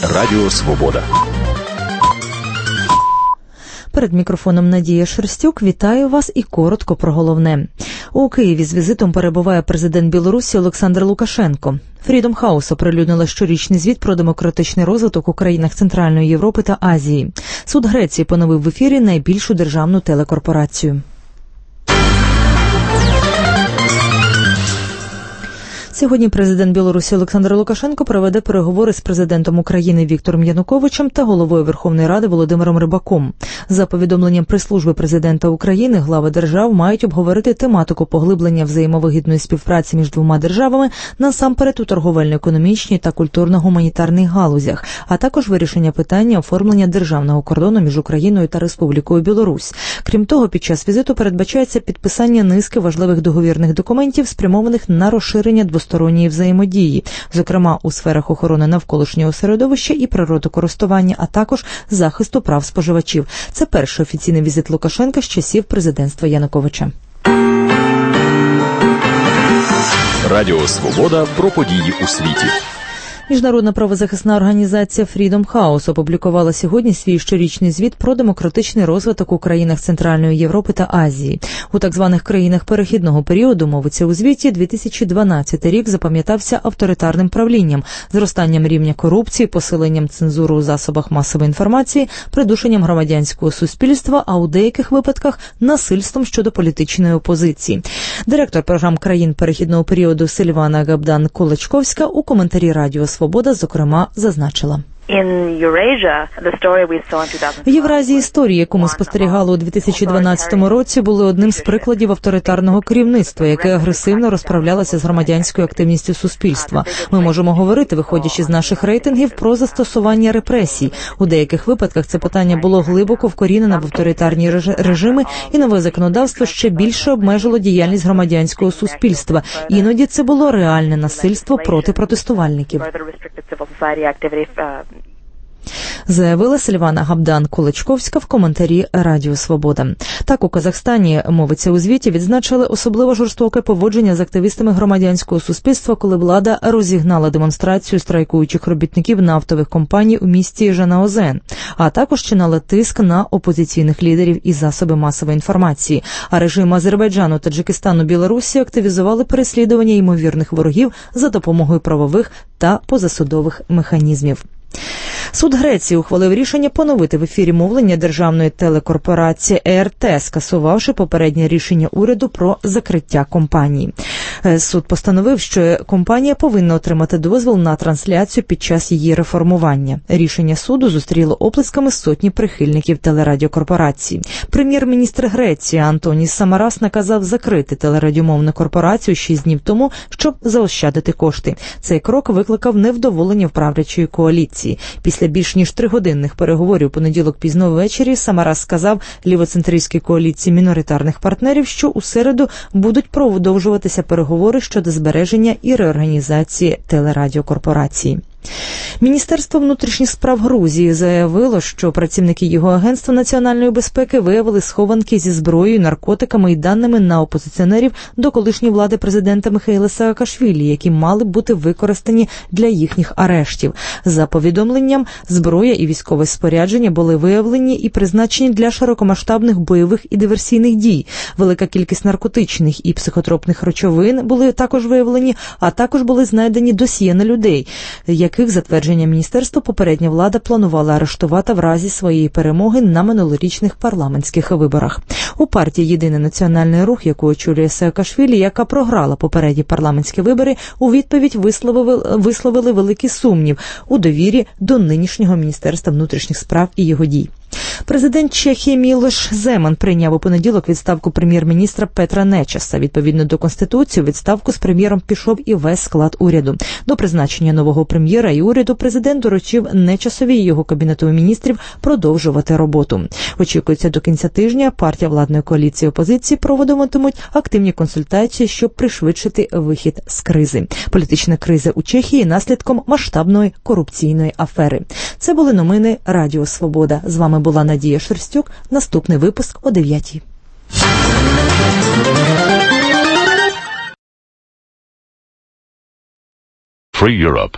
Радіо Свобода. Перед мікрофоном Надія Шерстюк. Вітаю вас і коротко про головне. У Києві з візитом перебуває президент Білорусі Олександр Лукашенко. Freedom House оприлюднила щорічний звіт про демократичний розвиток у країнах Центральної Європи та Азії. Суд Греції поновив в ефірі найбільшу державну телекорпорацію. Сьогодні президент Білорусі Олександр Лукашенко проведе переговори з президентом України Віктором Януковичем та головою Верховної Ради Володимиром Рибаком. За повідомленням прес-служби президента України, глави держав мають обговорити тематику поглиблення взаємовигідної співпраці між двома державами, насамперед у торговельно-економічній та культурно-гуманітарних галузях, а також вирішення питання оформлення державного кордону між Україною та Республікою Білорусь. Крім того, під час візиту передбачається підписання низки важливих договірних документів, спрямованих на розширення двосторонньої взаємодії, зокрема у сферах охорони навколишнього середовища і природокористування, а також захисту прав споживачів. Це перший офіційний візит Лукашенка з часів президентства Януковича. Радіо Свобода про події у світі. Міжнародна правозахисна організація Freedom House опублікувала сьогодні свій щорічний звіт про демократичний розвиток у країнах Центральної Європи та Азії. У так званих країнах перехідного періоду, мовиться у звіті, 2012 рік запам'ятався авторитарним правлінням, зростанням рівня корупції, посиленням цензури у засобах масової інформації, придушенням громадянського суспільства, а у деяких випадках насильством щодо політичної опозиції. Директор програм країн перехідного періоду Сильвана Габдан-Кулачковська у коментарі Радіо Свобода, зокрема, зазначила. В Євразії історії, яку ми спостерігали у 2012 році, були одним з прикладів авторитарного керівництва, яке агресивно розправлялося з громадянською активністю суспільства. Ми можемо говорити, виходячи з наших рейтингів, про застосування репресій. У деяких випадках це питання було глибоко вкорінене в авторитарні режими, і нове законодавство ще більше обмежило діяльність громадянського суспільства. Іноді це було реальне насильство проти протестувальників. Заявила Сильвана Габдан-Кулачковська в коментарі Радіо Свобода. Так, у Казахстані, мовиться у звіті, відзначили особливо жорстоке поводження з активістами громадянського суспільства, коли влада розігнала демонстрацію страйкуючих робітників нафтових компаній у місті Жанаозен, а також чинила тиск на опозиційних лідерів і засоби масової інформації. А режим Азербайджану, Таджикистану, Білорусі активізували переслідування ймовірних ворогів за допомогою правових та позасудових механізмів. Суд Греції ухвалив рішення поновити в ефірі мовлення державної телекорпорації ЕРТ, скасувавши попереднє рішення уряду про закриття компанії. Суд постановив, що компанія повинна отримати дозвіл на трансляцію під час її реформування. Рішення суду зустріло оплесками сотні прихильників телерадіокорпорації. Прем'єр-міністр Греції Антоніс Самарас наказав закрити телерадіомовну корпорацію 6 днів тому, щоб заощадити кошти. Цей крок викликав невдоволення в правлячої коаліції. Після більш ніж 3-годинних переговорів у понеділок пізно ввечері Самарас сказав лівоцентристській коаліції міноритарних партнерів, що у середу будуть продовжуватися переговори щодо збереження і реорганізації телерадіокорпорації. Міністерство внутрішніх справ Грузії заявило, що працівники його агентства національної безпеки виявили схованки зі зброєю, наркотиками і даними на опозиціонерів до колишньої влади президента Михайла Саакашвілі, які мали бути використані для їхніх арештів. За повідомленням, зброя і військове спорядження були виявлені і призначені для широкомасштабних бойових і диверсійних дій. Велика кількість наркотичних і психотропних речовин були також виявлені, а також були знайдені досьє на людей, яких, за твердженням міністерства, попередня влада планувала арештувати в разі своєї перемоги на минулорічних парламентських виборах. У партії «Єдиний національний рух», яку очолює Саакашвілі, яка програла попередні парламентські вибори, у відповідь висловили великий сумнів у довірі до нинішнього Міністерства внутрішніх справ і його дій. Президент Чехії Мілош Земан прийняв у понеділок відставку прем'єр-міністра Петра Нечаса. Відповідно до Конституції, у відставку з прем'єром пішов і весь склад уряду. До призначення нового прем'єра і уряду президент доручив Нечасові і його кабінету міністрів продовжувати роботу. Очікується, до кінця тижня партія владної коаліції опозиції проводитимуть активні консультації, щоб пришвидшити вихід з кризи. Політична криза у Чехії наслідком масштабної корупційної афери. Це були новини Радіо Свобода. З вами була Надія Шерстюк. Наступний випуск о 9:00. Free Europe.